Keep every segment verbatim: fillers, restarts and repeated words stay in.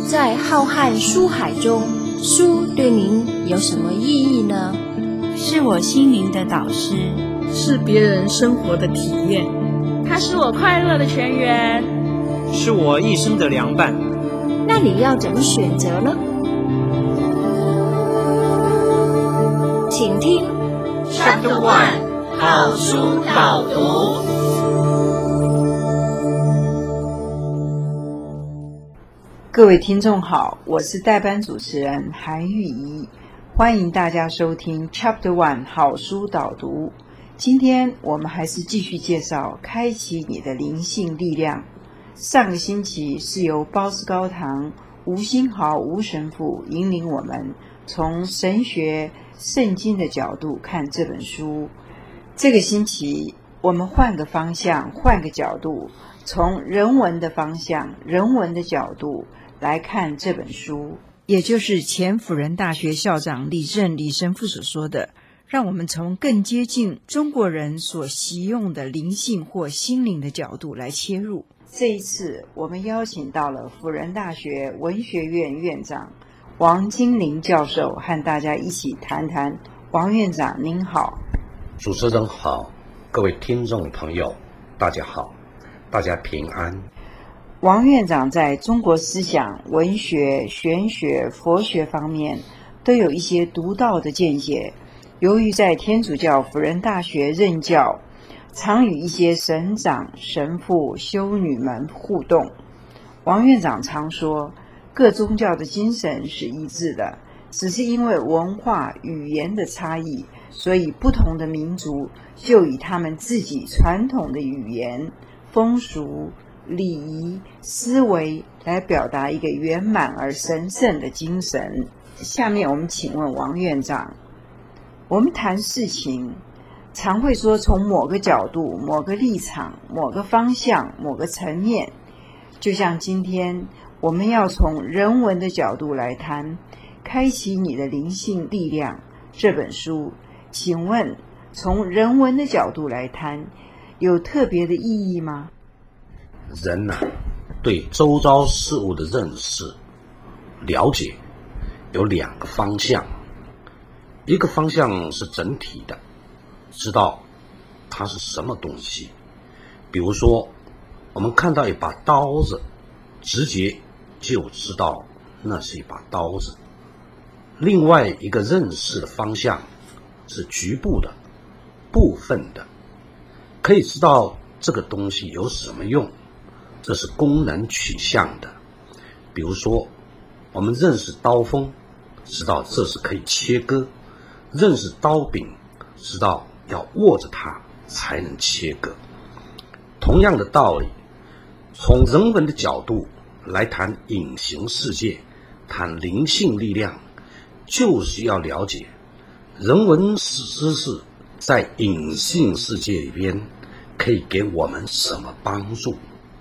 在浩瀚书海中，书对您有什么意义呢？ 是我心灵的导师， 是别人生活的体验， 它是我快乐的泉源， 是我一生的良伴。 那你要怎么选择呢？请听 Chapter One 好书导读。 各位听众好，我是代班主持人韩玉怡，欢迎大家收听 Chapter One 好书导读。今天我们还是继续介绍开启你的灵性力量。上个星期是由包思高堂吴新豪吴神父引领我们从神学圣经的角度看这本书。这个星期我们换个方向，换个角度，从人文的方向，人文的角度来看这本书，也就是前辅仁大学校长李正李神父所说的，让我们从更接近中国人所习用的灵性或心灵的角度来切入。这一次我们邀请到了辅仁大学文学院院长王金玲教授，和大家一起谈谈。王院长您好。 主持人好，各位听众朋友大家好，大家平安。 王院长在中国思想、文学、玄学、佛学方面都有一些独到的见解。由于在天主教辅仁大学任教，常与一些神长、神父、修女们互动。王院长常说，各宗教的精神是一致的，只是因为文化、语言的差异，所以不同的民族就以他们自己传统的语言、风俗、礼仪、思维来表达一个圆满而神圣的精神。下面我们请问王院长，我们谈事情常会说从某个角度、某个立场、某个方向、某个层面，就像今天我们要从人文的角度来谈开启你的灵性力量这本书，请问从人文的角度来谈有特别的意义吗？ 人啊，对周遭事物的认识了解有两个方向，一个方向是整体的，知道它是什么东西。比如说我们看到一把刀子，直接就知道那是一把刀子。另外一个认识的方向是局部的、部分的，可以知道这个东西有什么用，这是功能取向的。比如说我们认识刀锋，知道这是可以切割；认识刀柄，知道要握着它才能切割。同样的道理，从人文的角度来谈隐形世界，谈灵性力量，就是要了解人文知识在隐性世界里边可以给我们什么帮助。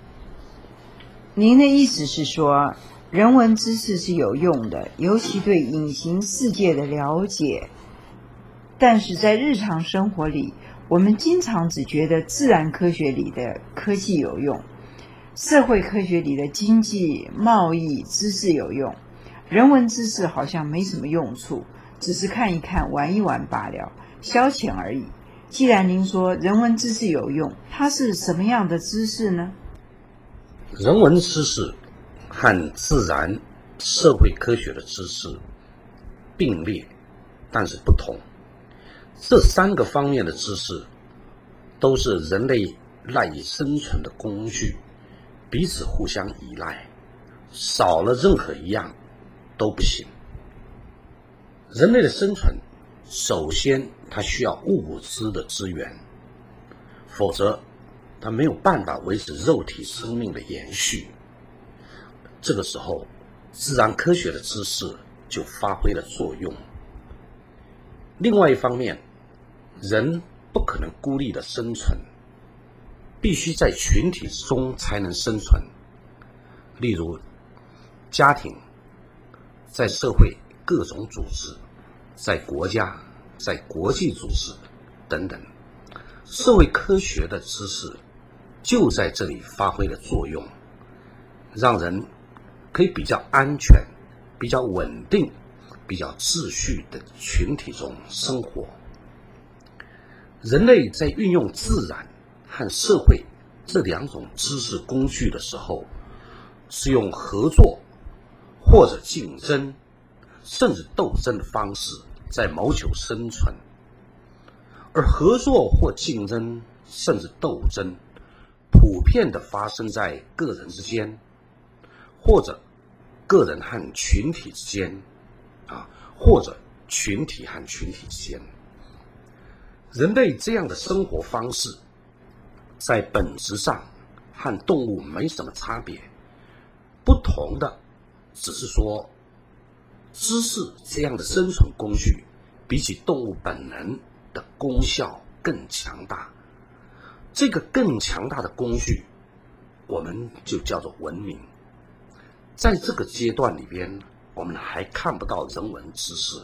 您的意思是说，人文知识是有用的，尤其对隐形世界的了解，但是在日常生活里，我们经常只觉得自然科学里的科技有用，社会科学里的经济、贸易知识有用，人文知识好像没什么用处，只是看一看、玩一玩罢了，消遣而已。既然您说人文知识有用，它是什么样的知识呢？ 人文知识和自然、社会科学的知识并列，但是不同。这三个方面的知识都是人类赖以生存的工具，彼此互相依赖，少了任何一样都不行。人类的生存，首先它需要物资的资源，否则它没有办法维持肉体生命的延续。这个时候，自然科学的知识就发挥了作用。另外一方面，人不可能孤立的生存，必须在群体之中才能生存。例如家庭，在社会各种组织，在国家，在国际组织等等，社会科学的知识就在这里发挥了作用，让人可以比较安全、比较稳定、比较秩序的群体中生活。人类在运用自然和社会这两种知识工具的时候，是用合作或者竞争甚至斗争的方式在谋求生存。而合作或竞争甚至斗争普遍地发生在个人之间，或者个人和群体之间，啊，或者群体和群体之间。人类这样的生活方式在本质上和动物没什么差别，不同的只是说知识这样的生存工具比起动物本能的功效更强大。这个更强大的工具我们就叫做文明。在这个阶段里边，我们还看不到人文知识。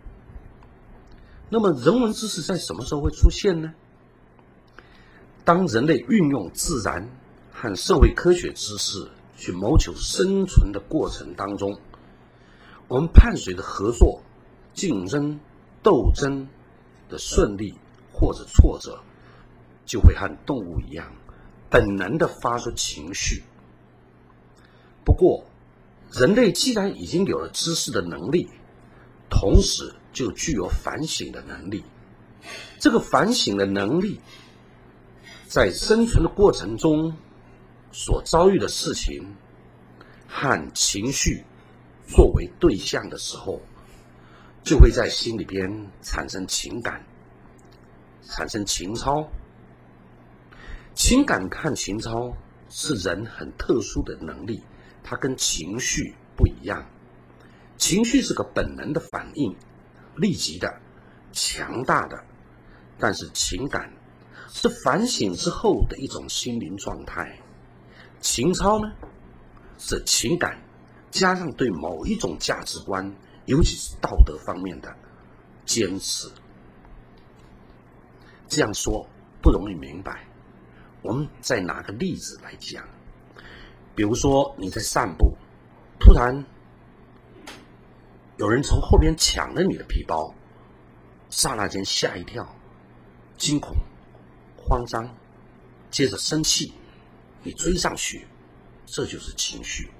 那么人文知识在什么时候会出现呢？当人类运用自然和社会科学知识去谋求生存的过程当中，我们伴随着合作、竞争、斗争的顺利或者挫折，就会和动物一样本能地发出情绪。不过人类既然已经有了知识的能力，同时就具有反省的能力。这个反省的能力在生存的过程中所遭遇的事情和情绪作为对象的时候，就会在心里边产生情感，产生情操。情感和情操是人很特殊的能力，它跟情绪不一样。情绪是个本能的反应，立即的、强大的，但是情感是反省之后的一种心灵状态。情操呢，是情感加上对某一种价值观，尤其是道德方面的坚持。这样说不容易明白，我们再拿个例子来讲。比如说你在散步，突然有人从后边抢了你的皮包，刹那间吓一跳，惊恐、慌张，接着生气，你追上去，这就是情绪。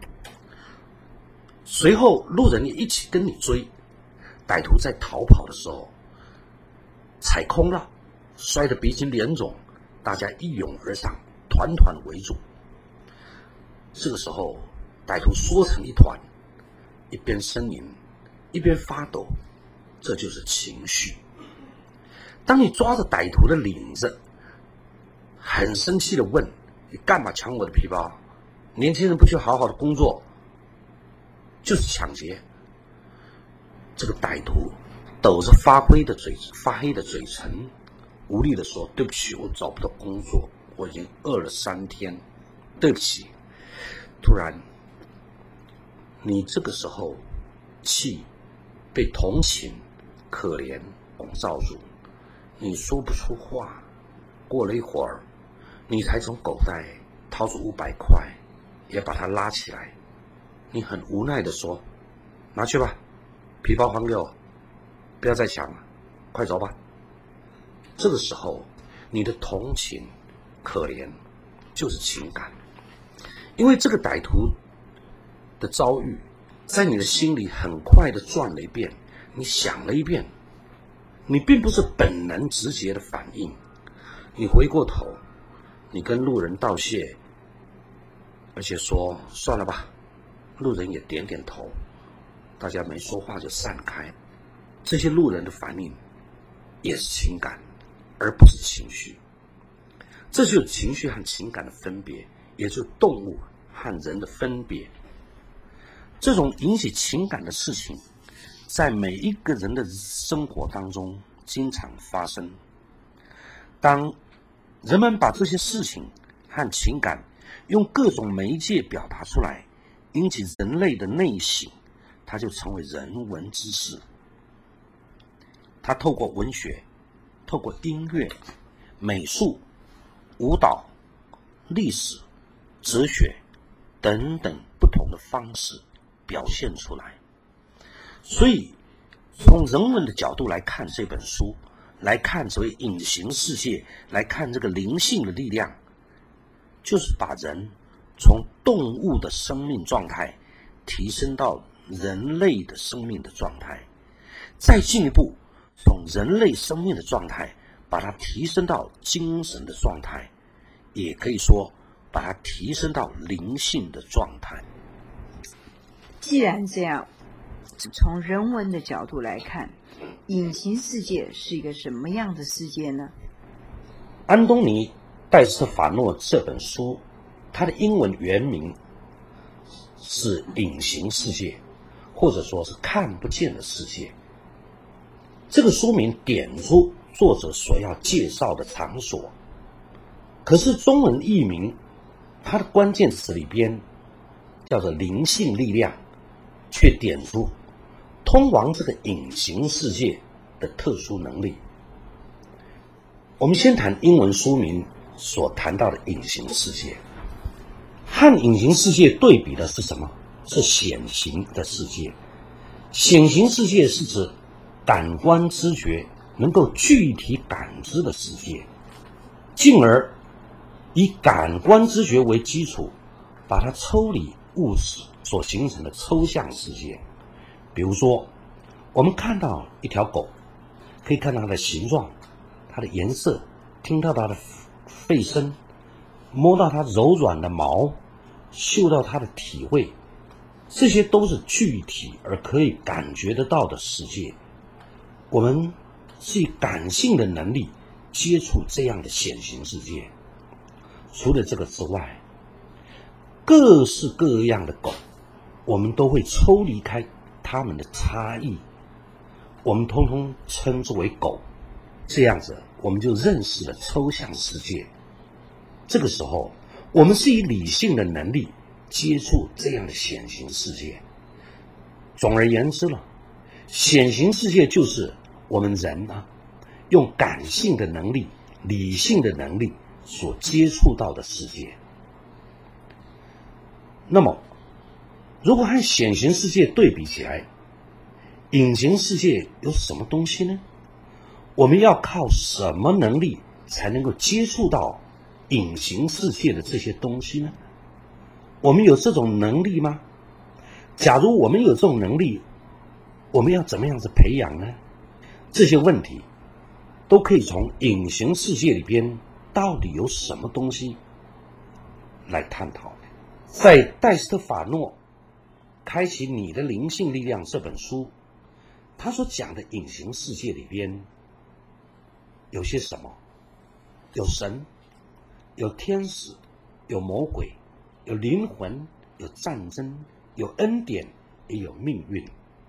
随后路人也一起跟你追，歹徒在逃跑的时候踩空了，摔得鼻青脸肿，大家一拥而上，团团围住。这个时候歹徒缩成一团，一边呻吟一边发抖，这就是情绪。当你抓着歹徒的领子，很生气地问，你干嘛抢我的皮包？年轻人不去好好的工作，就是抢劫。这个歹徒抖着发灰的嘴发黑的嘴唇，无力地说，对不起，我找不到工作，我已经饿了三天，对不起。突然你这个时候气被同情、可怜笼罩住，你说不出话。过了一会儿，你才从口袋掏出五百块，也把它拉起来。你很无奈地说，拿去吧，皮包还给我，不要再抢了，快走吧。这个时候你的同情、可怜就是情感，因为这个歹徒的遭遇在你的心里很快地转了一遍，你想了一遍，你并不是本能直接的反应。你回过头，你跟路人道谢，而且说算了吧，路人也点点头，大家没说话就散开。这些路人的反应也是情感，而不是情绪。这就是情绪和情感的分别，也就是动物和人的分别。这种引起情感的事情，在每一个人的生活当中经常发生。当人们把这些事情和情感用各种媒介表达出来，引起人类的内省，它就成为人文知识。它透过文学、透过音乐、美术、舞蹈、历史、哲学等等不同的方式表现出来。所以从人文的角度来看这本书，来看所谓隐形世界，来看这个灵性的力量，就是把人从动物的生命状态提升到人类的生命的状态，再进一步从人类生命的状态把它提升到精神的状态，也可以说把它提升到灵性的状态。 既然这样，从人文的角度来看，隐形世界是一个什么样的世界呢？ 安东尼·戴斯法诺这本书，它的英文原名是隐形世界，或者说是看不见的世界。这个书名点出作者所要介绍的场所，可是中文译名它的关键词里边叫做灵性力量，却点出通往这个隐形世界的特殊能力。我们先谈英文书名所谈到的隐形世界，和隐形世界对比的是什么？是显形的世界。显形世界是指感官知觉能够具体感知的世界，进而以感官知觉为基础，把它抽离物质所形成的抽象世界。比如说，我们看到一条狗，可以看到它的形状、它的颜色，听到它的吠声，摸到它柔软的毛，嗅到它的体味，这些都是具体而可以感觉得到的世界。我们是以感性的能力接触这样的显形世界。除了这个之外，各式各样的狗，我们都会抽离开它们的差异，我们通通称之为狗。这样子我们就认识了抽象世界。这个时候我们是以理性的能力接触这样的显形世界。总而言之了，显形世界就是我们人啊，用感性的能力、理性的能力所接触到的世界。那么如果和显形世界对比起来，隐形世界有什么东西呢？我们要靠什么能力才能够接触到隐形世界的这些东西呢？我们有这种能力吗？假如我们有这种能力，我们要怎么样子培养呢？这些问题都可以从隐形世界里边到底有什么东西来探讨。在戴斯特法诺开启你的灵性力量这本书，他所讲的隐形世界里边有些什么？有神，有天使，有魔鬼，有灵魂，有战争，有恩典，也有命运。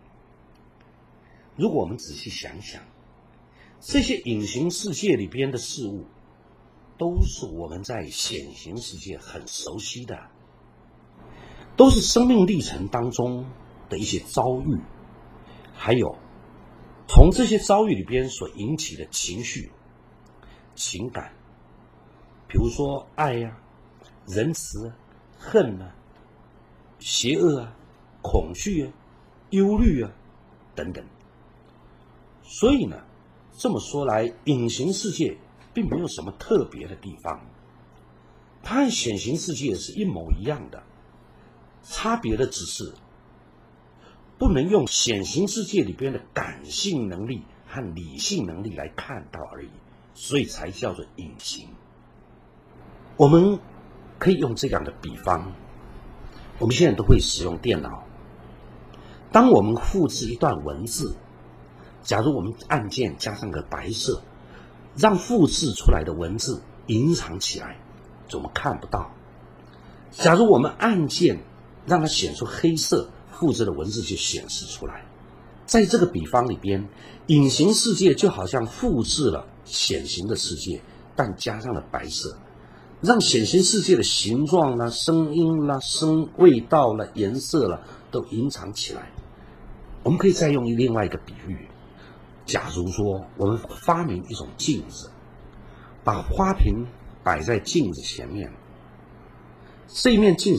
如果我们仔细想想，这些隐形世界里边的事物都是我们在显形世界很熟悉的，都是生命历程当中的一些遭遇，还有从这些遭遇里边所引起的情绪、情感，比如说爱呀、啊、仁慈啊、恨啊、邪恶啊、恐惧啊、忧虑啊等等。所以呢，这么说来，隐形世界并没有什么特别的地方，它和显形世界是一模一样的，差别的只是不能用显形世界里边的感性能力和理性能力来看到而已，所以才叫做隐形。我们可以用这样的比方，我们现在都会使用电脑，当我们复制一段文字，假如我们按键加上个白色，让复制出来的文字隐藏起来，我们看不到。假如我们按键让它显出黑色，复制的文字就显示出来。在这个比方里边，隐形世界就好像复制了显形的世界，但加上了白色，让显形世界的形状啦、声音啦、声味道啦、颜色啦都隐藏起来。我们可以再用另外一个比喻，假如说我们发明一种镜子，把花瓶摆在镜子前面，这一面镜子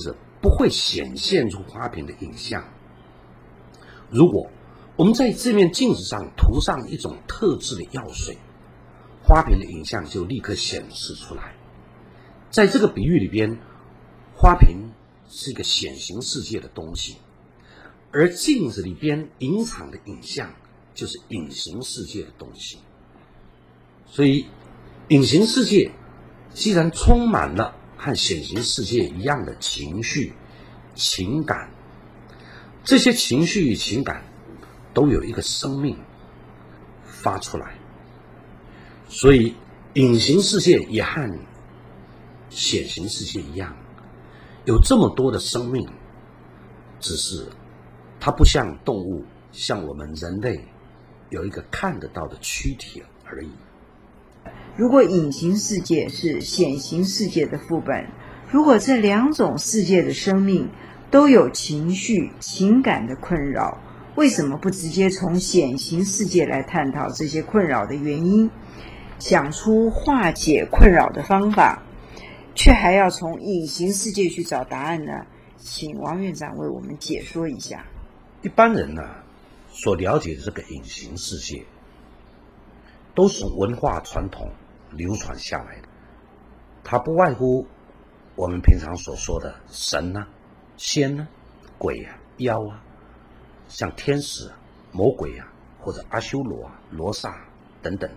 不会显现出花瓶的影像。如果我们在这面镜子上涂上一种特制的药水，花瓶的影像就立刻显示出来。在这个比喻里边，花瓶是一个显形世界的东西，而镜子里边隐藏的影像就是隐形世界的东西。所以隐形世界既然充满了和显形世界一样的情绪、情感，这些情绪与情感都有一个生命发出来，所以隐形世界也和显形世界一样，有这么多的生命，只是它不像动物，像我们人类有一个看得到的躯体而已。 如果隐形世界是显形世界的副本，如果这两种世界的生命都有情绪、情感的困扰，为什么不直接从显形世界来探讨这些困扰的原因，想出化解困扰的方法，却还要从隐形世界去找答案呢？请王院长为我们解说一下。 一般人呢，所了解的这个隐形世界，都是文化传统流传下来的，它不外乎我们平常所说的神啊、仙啊、鬼啊、妖啊，像天使啊、魔鬼啊，或者阿修罗啊、罗刹等等。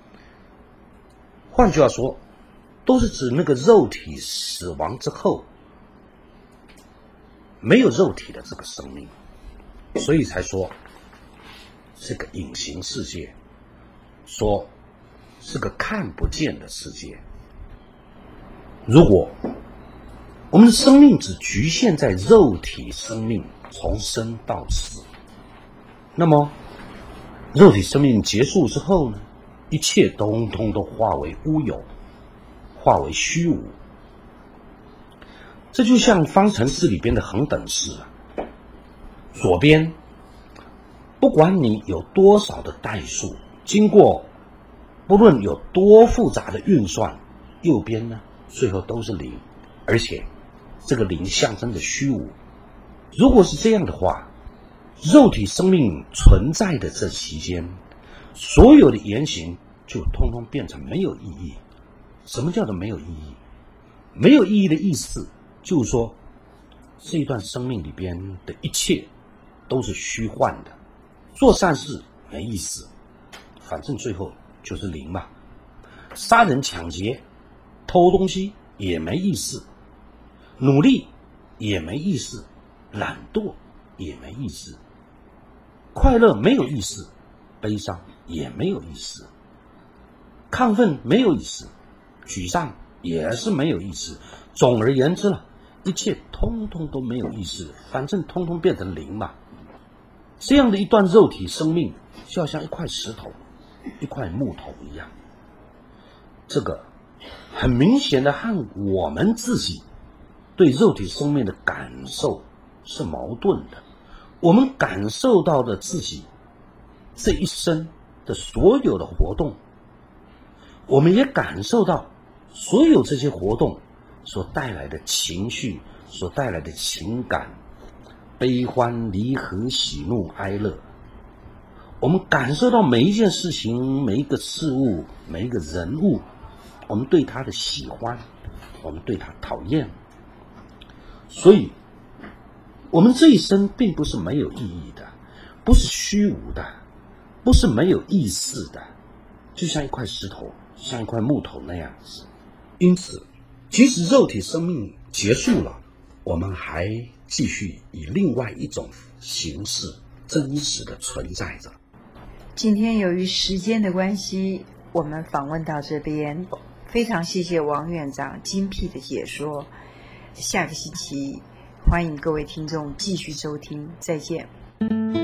换句话说，都是指那个肉体死亡之后没有肉体的这个生命，所以才说是个隐形世界，说是个看不见的世界。如果我们的生命只局限在肉体生命从生到死，那么肉体生命结束之后呢，一切通通都化为乌有，化为虚无。这就像方程式里边的恒等式啊，左边不管你有多少的代数，经过不论有多复杂的运算，右边呢最后都是零，而且这个零象征着虚无。如果是这样的话，肉体生命存在的这期间，所有的言行就通通变成没有意义。什么叫做没有意义？没有意义的意思就是说，这一段生命里边的一切都是虚幻的。做善事没意思，反正最后就是零嘛。杀人抢劫偷东西也没意思，努力也没意思，懒惰也没意思，快乐没有意思，悲伤也没有意思，亢奋没有意思，沮丧也是没有意思。总而言之了，一切通通都没有意思，反正通通变成零嘛。这样的一段肉体生命就要像一块石头、一块木头一样，这个很明显的和我们自己对肉体生命的感受是矛盾的。我们感受到的自己这一生的所有的活动，我们也感受到所有这些活动所带来的情绪，所带来的情感，悲欢离合、喜怒哀乐。我们感受到每一件事情、每一个事物、每一个人物，我们对他的喜欢，我们对他讨厌。所以我们这一生并不是没有意义的，不是虚无的，不是没有意思的，就像一块石头，像一块木头那样子。因此即使肉体生命结束了，我们还继续以另外一种形式真实的存在着。 今天由于时间的关系，我们访问到这边，非常谢谢王院长精辟的解说。下个星期欢迎各位听众继续收听，再见。